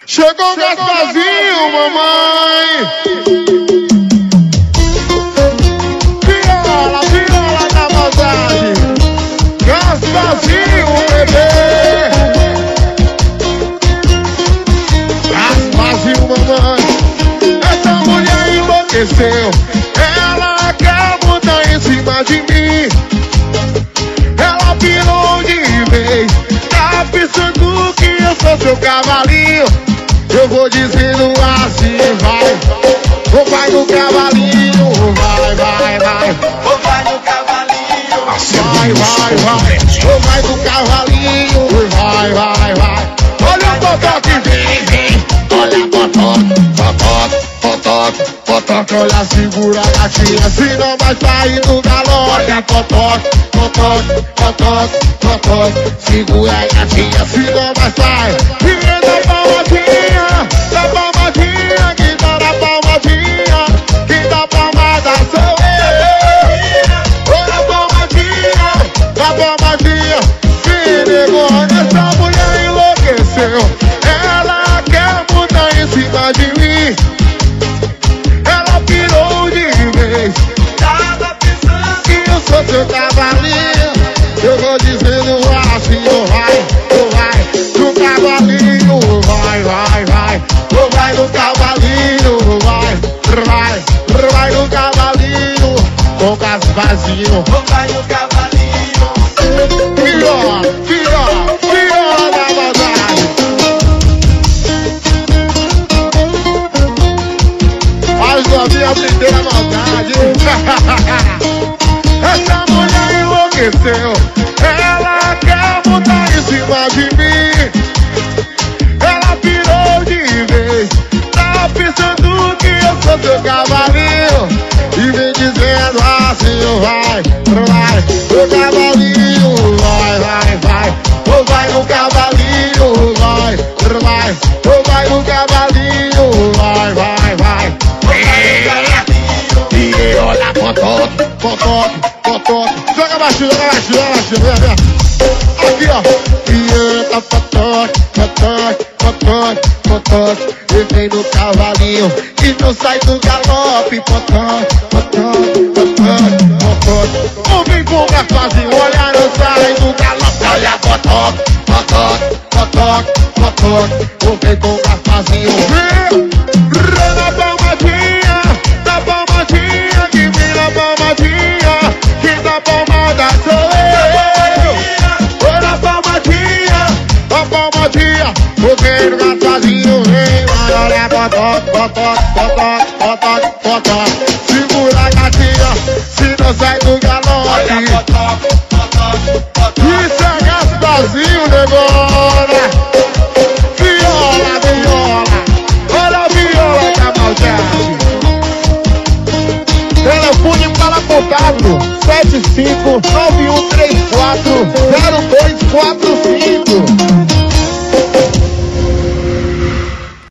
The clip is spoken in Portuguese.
Chegou o Gasparzinho, mamãe. Viola, viola da maldade. Gasparzinho, bebê. Gasparzinho, mamãe. Essa mulher enlouqueceu. Ela quer botar em cima de mim. Ela pirou de vez. Tá pensando que eu sou seu cavalinho. Eu vou dizendo assim, vai. Vai no cavalinho, vai, vai, vai. Vai no cavalinho, vai, vai, vai. Vai no cavalinho, vai, vai, vai. Olha o totó que vem, vem. Olha o totó, totó, totó, totó. Olha, segura a gatinha, senão vai sair do galope. Olha totó, totó, totó, totó. Segura a gatinha, senão vai sair. Fica da palmadinha, da palmadinha. Quem tá na palmadinha, quem dá palmada sou eu. Olha a palmadinha, da palmadinha. Que negócio, essa mulher enlouqueceu. Ela quer botar em cima de mim. Ela pirou de vez. tava pensando Que eu sou seu cavalinho. Eu vou dizendo assim, vai, vai. No cavalinho, vai, vai, vai. Vai no cavalinho, vai, vai. Vai no cavalinho, com Gasparzinho. vai no cavalinho. Viola, viola, viola da maldade. As novinhas aprenderam a maldade. Essa mulher enlouqueceu. Ela quer botar em cima de mim. Ela pirou de vez. Tá pensando que eu sou seu cavalinho. E vem dizendo assim, vai, vai. O cavalinho, vai, vai, vai. Ou vai no cavalinho, vai, vai. Ou vai no cavalinho, vai, vai, vai. E olha, potó, potó, potó. Joga baixinho, joga baixinho, joga baixinho, vem, vem. Aqui, ó. E entra, potó, potó, potó, potó. E vem no cavalinho e não sai do galope. Potó, potó, potó, potó. Ou vem com o Gasparzinho, olha, não sai do galope. Olha, potó, potó, potó, potó. Ou vem com o Gasparzinho, vem. Na palmadinha, na palmadinha. Que vem na palmadinha. Quem dá palmada sou eu. Oi, na palmadinha, na palmadinha. O vem no Gasparzinho, vem. Olha, potó, potó, potó, potó, potó. Segura a gatinha, se não sai do galope. Isso é Gasparzinho, negona. Viola, viola. Olha a viola da maldade. Telefone para contato 7591340245.